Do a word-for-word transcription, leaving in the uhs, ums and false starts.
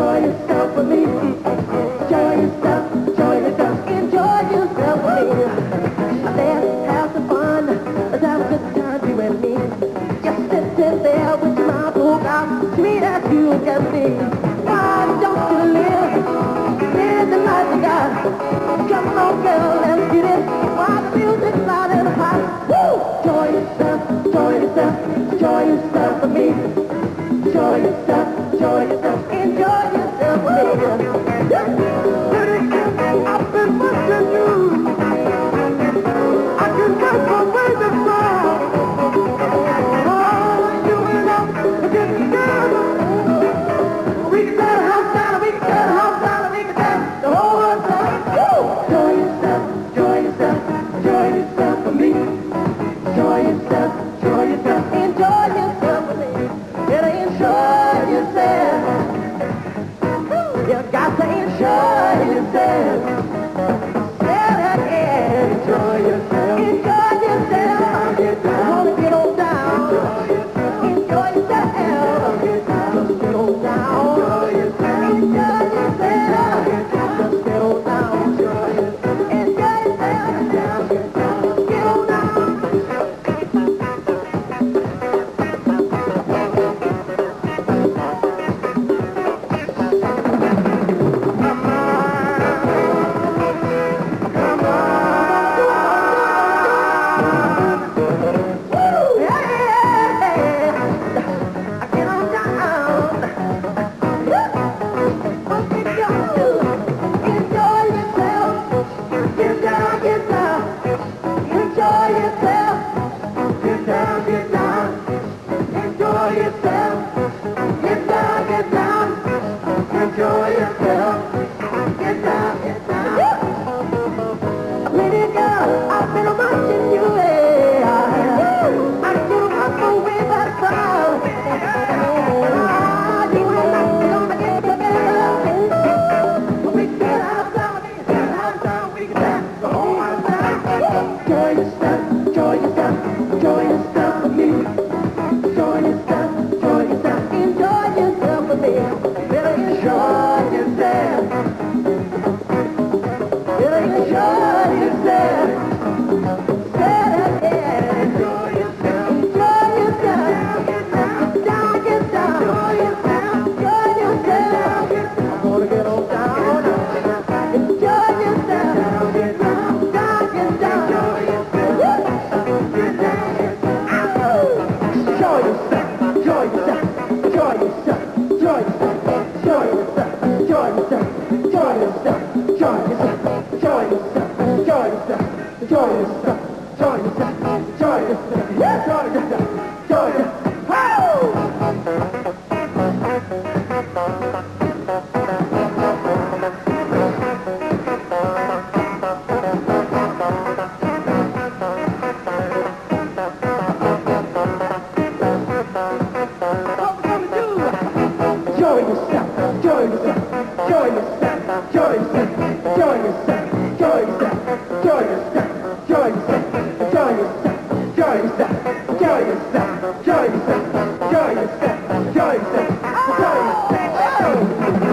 enjoy yourself with me. Enjoy yourself, enjoy yourself, enjoy yourself with me. Let's have some fun, let's have a good time, you and me. Just sitting there with your mouth open out, sweet as you can be. Why don't you live, live the life you got? Come on, girl, let's get it. While the music's loud and hot, woo! Enjoy yourself, enjoy yourself, enjoy yourself with me. Enjoy yourself, enjoy yourself, enjoy yourself with me. I've been watching you. I can take away the sound. Oh, you and I get together. We can set a house down, we can set a house down, we can set the whole house down. Enjoy yourself, enjoy yourself, enjoy yourself with me. Enjoy yourself, enjoy yourself, enjoy yourself with me. Better enjoy yourself. You got to enjoy yourself. Say that again. Enjoy yourself. Enjoy yourself. I wanna get on down. Enjoy yourself. Just get on down. Enjoy yourself. Enjoy yourself. Just get on down. Enjoy yourself. Enjoy yourself. Get on down. Enjoy yourself, enjoy yourself, enjoy yourself, enjoy yourself.